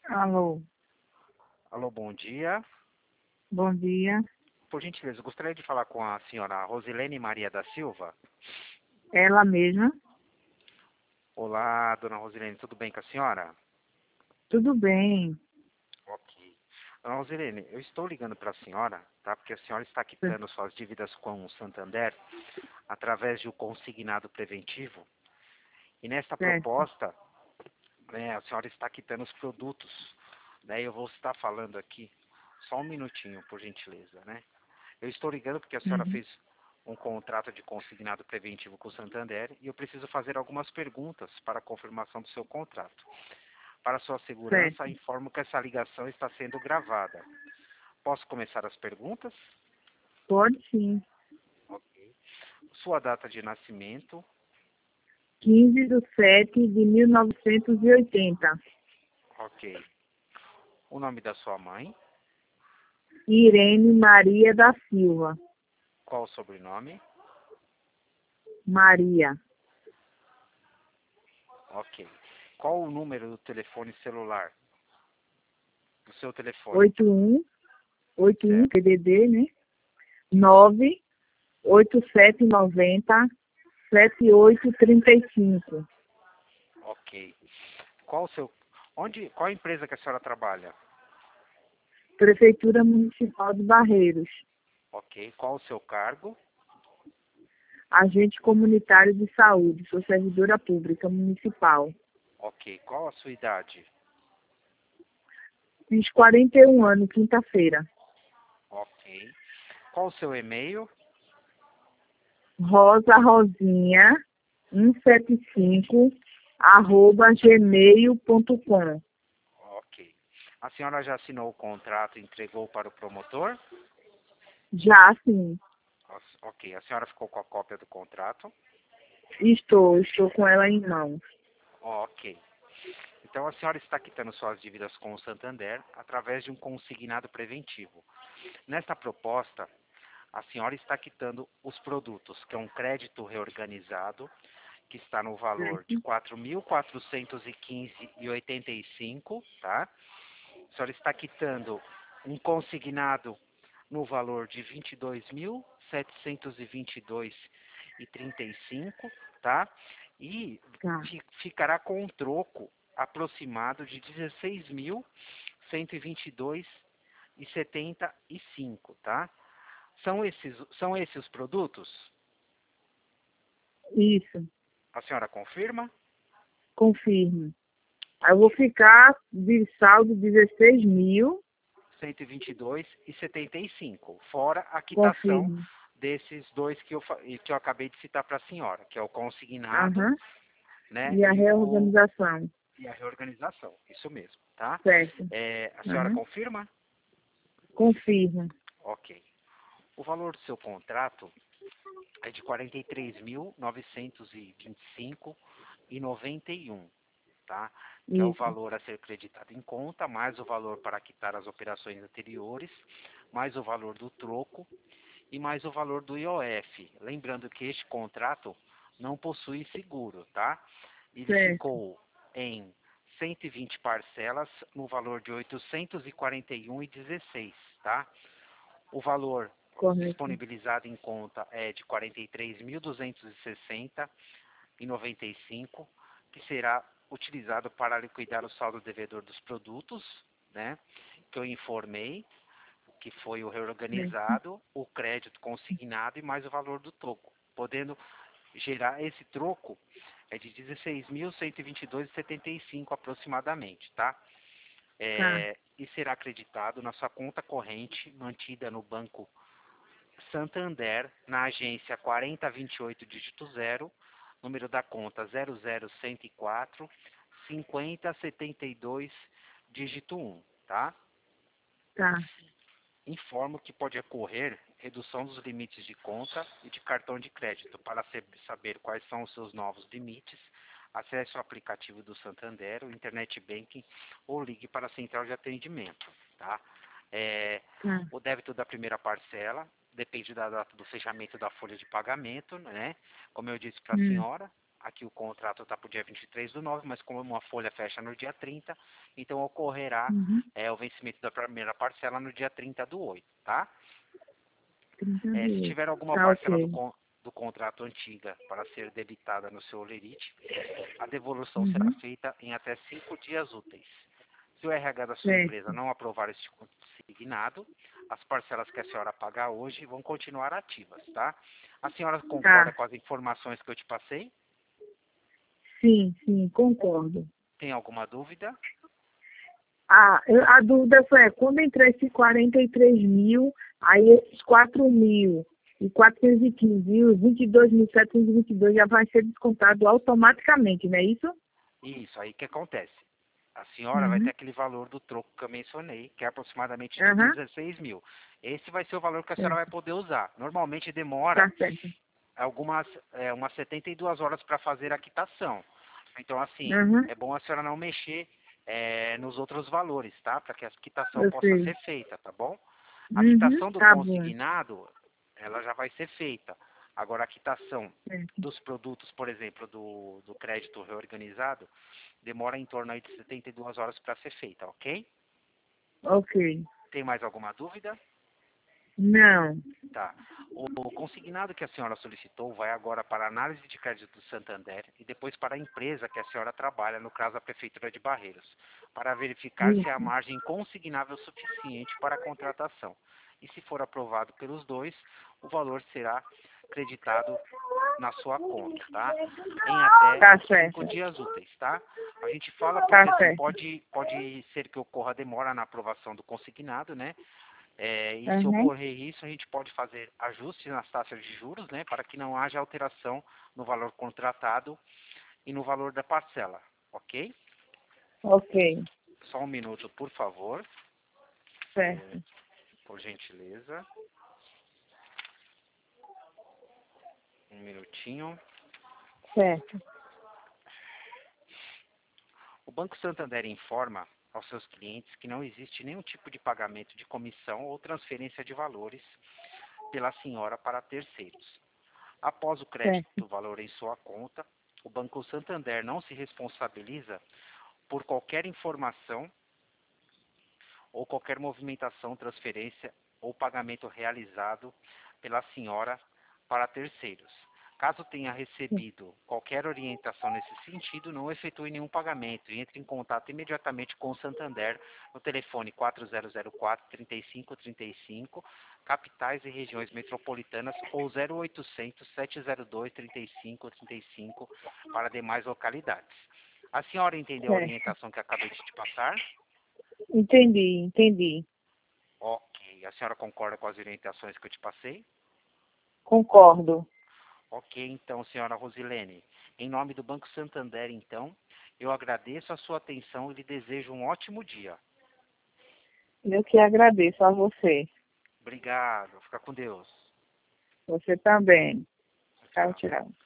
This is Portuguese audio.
Alô, Alô, bom dia. bom dia. Por gentileza, eu gostaria de falar com a senhora Rosilene Maria da Silva. Ela mesma? Olá, dona Rosilene, tudo bem com a senhora? Tudo bem. Ok. Dona Rosilene, eu estou ligando para a senhora, tá? Porque a senhora está quitando suas dívidas com o Santander através de um consignado preventivo. E nesta Certo. proposta, a senhora está quitando os produtos. Daí eu vou estar falando aqui, só um minutinho, por gentileza, né? Eu estou ligando porque a senhora Uhum. fez um contrato de consignado preventivo com o Santander e eu preciso fazer algumas perguntas para a confirmação do seu contrato. Para sua segurança, Certo. informo que essa ligação está sendo gravada. Posso começar as perguntas? Pode sim. Ok. Sua data de nascimento, 15/7/1980. ok. O nome da sua mãe, Irene Maria da Silva. qual o sobrenome, Maria. ok. Qual o número do telefone celular? Do seu telefone, 81 certo? PDD, né? 98790 7835. Ok. Qual a empresa que a senhora trabalha? Prefeitura Municipal de Barreiros. Ok. Qual o seu cargo? Agente comunitário de saúde. Sou servidora pública municipal. Ok. Qual a sua idade? Fiz 41 anos, quinta-feira. Ok. Qual o seu e-mail? Rosa Rosinha 175 @gmail.com. Ok. A senhora já assinou o contrato e entregou para o promotor? Já sim, Ok. A senhora ficou com a cópia do contrato? estou com ela em mãos. Ok. Então a senhora está quitando suas dívidas com o Santander através de um consignado preventivo. Nesta proposta, a senhora está quitando os produtos, que é um crédito reorganizado, que está no valor de Certo? R$ 4.415,85, tá? A senhora está quitando um consignado no valor de R$ 22.722,35, tá? E Tá. ficará com um troco aproximado de R$ 16.122,75, tá? São esses os produtos? Isso, A senhora confirma? confirmo. Aí eu vou Ok. ficar de saldo 16 mil, 122,75, fora a quitação confirmo. desses dois que eu acabei de citar para a senhora, que é o consignado, Aham. né, E a reorganização. e a reorganização. Isso mesmo, tá? Certo. A senhora Aham. confirma? Confirmo. Ok. O valor do seu contrato é de R$ 43.925,91, tá? Que é o Isso. valor a ser creditado em conta, mais o valor para quitar as operações anteriores, mais o valor do troco e mais o valor do IOF. Lembrando que este contrato não possui seguro, tá? Ele Certo. ficou em 120 parcelas no valor de R$ 841,16, tá? O valor Correto. disponibilizado em conta é de R$ 43.260,95, que será utilizado para liquidar o saldo devedor dos produtos, né, que eu informei, que foi o Certo. reorganizado, o crédito consignado e mais o valor do troco, podendo gerar esse troco é de 16.122,75 aproximadamente, tá? Tá. E será acreditado na sua conta corrente mantida no Banco Santander, na agência 4028 dígito 0, número da conta 00104 5072 dígito 1, tá? Tá. Informo que pode ocorrer redução dos limites de conta e de cartão de crédito. Para saber quais são os seus novos limites, acesse o aplicativo do Santander, o Internet Banking ou ligue para a central de atendimento. Tá? Tá. O débito da primeira parcela depende da data do fechamento da folha de pagamento, né? Como eu disse para a Hum. senhora, aqui o contrato está para o dia 23/9, mas como uma folha fecha no dia 30, então ocorrerá o vencimento da primeira parcela no dia 30/8, tá? 30 Se dias. tiver alguma Tá, parcela ok. do contrato antiga para ser debitada no seu holerite, a devolução será Uhum. feita em até 5 dias úteis. Se o RH da sua empresa Certo. não aprovar este consignado, as parcelas que a senhora pagar hoje vão continuar ativas, tá? A senhora concorda Tá. com as informações que eu te passei? Sim, concordo. Tem alguma dúvida? A dúvida foi, quando entrar esse 43 mil, aí esses 4.415 e os 22.722 já vai ser descontado automaticamente, não é isso? Isso, aí o que acontece? A senhora vai ter Uhum. aquele valor do troco que eu mencionei, que é aproximadamente de Aham. 16 mil. Esse vai ser o valor que a senhora vai Certo. poder usar. Normalmente demora Tá certo. umas 72 horas para fazer a quitação. Então, assim, Aham. é bom a senhora não mexer nos outros valores, tá? Para que a quitação Eu possa sei. ser feita, tá bom? A Uhum. quitação do Tá bom. consignado, ela já vai ser feita. Agora, a quitação Certo. dos produtos, por exemplo, do crédito reorganizado, demora em torno aí de 72 horas para ser feita, ok? Ok. Tem mais alguma dúvida? Não. Tá. O consignado que a senhora solicitou vai agora para a análise de crédito do Santander e depois para a empresa que a senhora trabalha, no caso a Prefeitura de Barreiros, para verificar se há Isso. margem consignável suficiente para a contratação. E se for aprovado pelos dois, o valor será creditado na sua conta, tá? Em até Tá 5 certo. dias úteis, tá? A gente fala porque Tá assim, certo. pode ser que ocorra demora na aprovação do consignado, né? E se Uhum. ocorrer isso, a gente pode fazer ajustes nas taxas de juros, né, para que não haja alteração no valor contratado e no valor da parcela, ok? Ok. Só um minuto, por favor, Certo. por gentileza. Um minutinho. Certo. O Banco Santander informa aos seus clientes que não existe nenhum tipo de pagamento de comissão ou transferência de valores pela senhora para terceiros. Após o crédito Certo. do valor em sua conta, o Banco Santander não se responsabiliza por qualquer informação ou qualquer movimentação, transferência ou pagamento realizado pela senhora para terceiros. Caso tenha recebido qualquer orientação nesse sentido, não efetue nenhum pagamento e entre em contato imediatamente com o Santander no telefone 4004-3535, capitais e regiões metropolitanas, ou 0800 702 3535 para demais localidades. A senhora entendeu a Certo. orientação que acabei de te passar? Entendi. Ok. A senhora concorda com as orientações que eu te passei? Concordo. Ok, então, senhora Rosilene. Em nome do Banco Santander, então, eu agradeço a sua atenção e lhe desejo um ótimo dia. Eu que agradeço a você. Obrigado. Fica com Deus. Você também. Tchau, Tchau. tchau.